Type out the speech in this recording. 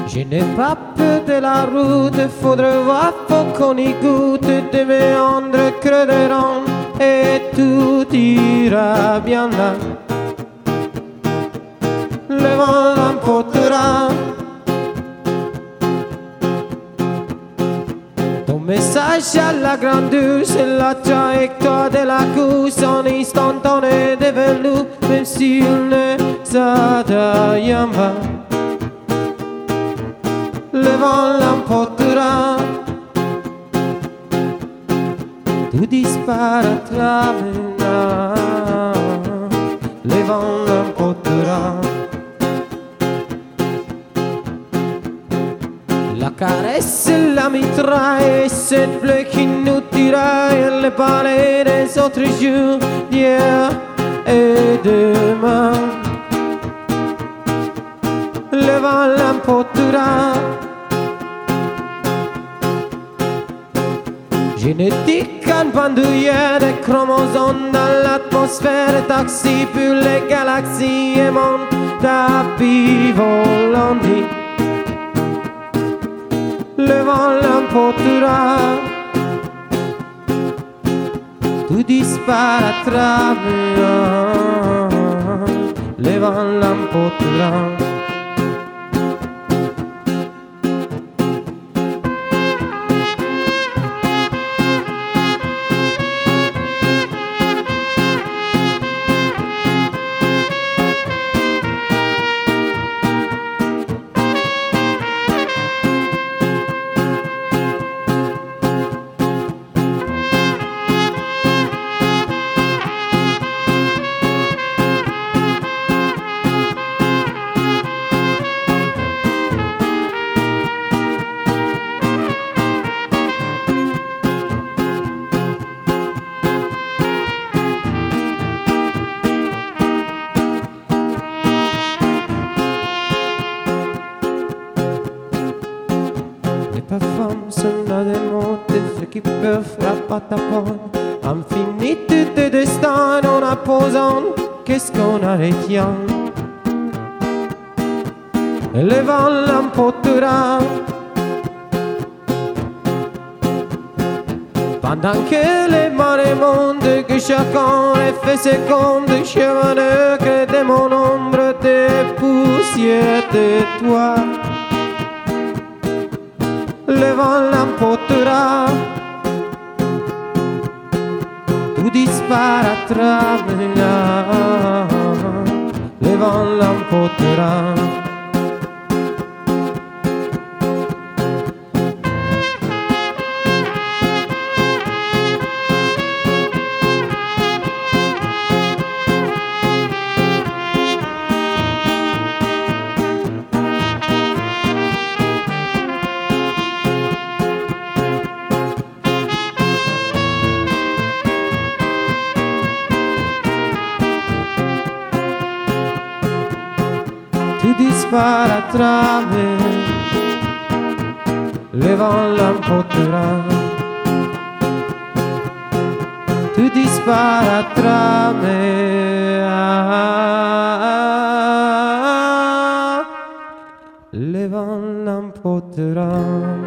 Je n'ai pas peur de la route, faudrait voir faut qu'on y goûte, des méandres creuseront et tout ira bien là. Le vent l'emportera. Ton message à la grandeur, c'est la trajectoire de la course en instantané devant nous, même s'il ne s'adrien pas. Le vent l'emportera, tout disparaîtra maintenant. Le vent l'emportera. La caresse, la mitraille, cette pluie qui nous tiraille, le palais des autres jours, d'hier et demain. Le vent l'emportera. Génétique en bandoulière de chromosomes dans l'atmosphère, taxi pour les galaxies et mon tapis volant. Le vent l'emportera, tout disparaîtra, le vent l'emportera. Les parfums sont là des mots de ceux qui peuvent frapper à ta porte. Infinitude de destin en apposant, qu'est-ce qu'on a retient? Le vent l'emportera. Pendant que les marées montent, que chacun fait ses comptes, chemin de que de mon ombre, des poussières de toi. Le vent l'emportera, tout disparaîtra, le vent l'emportera. Tout disparaîtra, le vent l'emportera. Tout disparaîtra, le vent l'emportera.